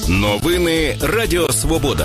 Новини Радіо Свобода.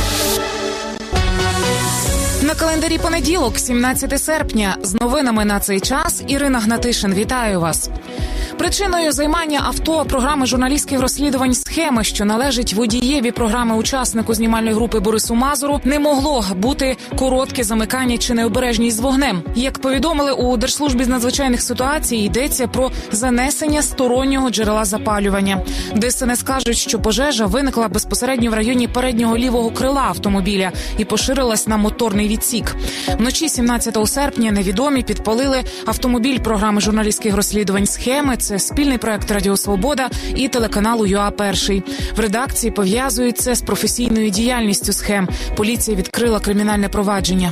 На календарі понеділок, 17 серпня. З новинами на цей час Ірина Гнатишин. Вітаю вас. Причиною займання авто програми журналістських розслідувань «Схеми», що належить водієві програми учаснику знімальної групи Борису Мазуру, не могло бути коротке замикання чи необережність з вогнем. Як повідомили у Держслужбі з надзвичайних ситуацій, йдеться про занесення стороннього джерела запалювання. ДСНС кажуть, що пожежа виникла безпосередньо в районі переднього лівого крила автомобіля і поширилась на моторний відсік. Вночі 17 серпня невідомі підпалили автомобіль програми журналістських розслідувань «Схеми». Це спільний проект Радіо Свобода і телеканалу ЮА-1. В редакції пов'язують це з професійною діяльністю «Схем». Поліція відкрила кримінальне провадження.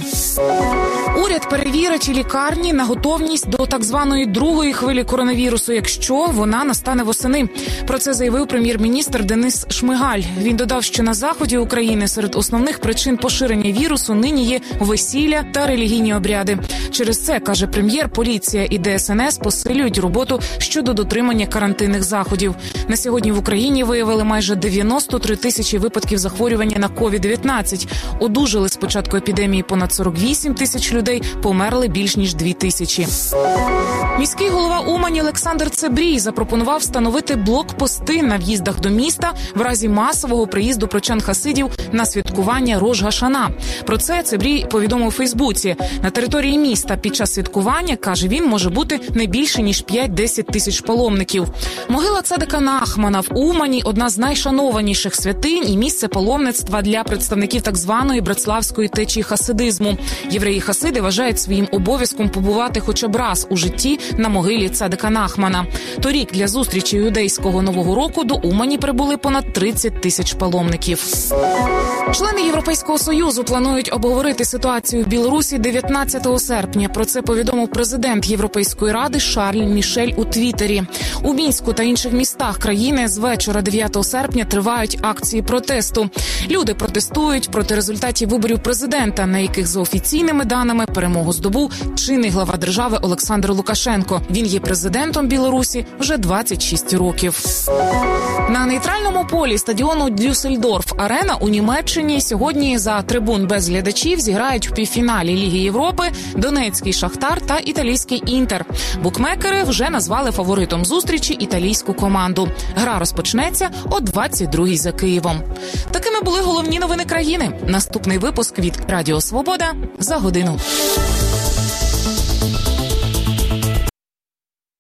Уряд перевірить лікарні на готовність до так званої другої хвилі коронавірусу, якщо вона настане восени. Про це заявив прем'єр-міністр Денис Шмигаль. Він додав, що на заході України серед основних причин поширення вірусу нині є весілля та релігійні обряди. Через це, каже прем'єр, поліція і ДСНС посилюють роботу щодо дотримання карантинних заходів. На сьогодні в Україні виявили майже 93 тисячі випадків захворювання на COVID-19. Одужали з початку епідемії понад 48 тисяч людей, померли більш ніж 2 тисячі. Міський голова Умані Олександр Цебрій запропонував встановити блокпости на в'їздах до міста в разі масового приїзду прочан-хасидів на святкування Рош-Гашана. Про це Цебрій повідомив у Фейсбуці. На території міста під час святкування, каже він, може бути не більше, ніж 5-10 тисяч паломників. Могила Цадика Нахмана в Умані – одна з найшанованіших святинь і місце паломництва для представників так званої братславської течії хасидизму. Євреї-хасиди вважають своїм обов'язком побувати хоча б раз у житті на могилі Цадика Нахмана. Торік для зустрічі юдейського Нового року до Умані прибули понад 30 тисяч паломників. Члени Європейського Союзу планують обговорити ситуацію в Білорусі 19 серпня. Про це повідомив президент Європейської ради Шарль Мішель у Твіттері. У Мінську та інших містах країни з вечора 9 серпня тривають акції протесту. Люди протестують проти результатів виборів президента, на яких за офіційними даними перемогу здобув чинний глава держави Олександр Лукашенко. Він є президентом Білорусі вже 26 років. На нейтральному полі стадіону Дюссельдорф-Арена у Німеччині сьогодні за трибун без глядачів зіграють в півфіналі Ліги Європи Донецький Шахтар та італійський Інтер. Букмекери вже назвали фаворитом зустрічі італійську команду. Гра розпочнеться о 22-й за Києвом. Такими були головні новини країни. Наступний випуск від Радіо Свобода за годину.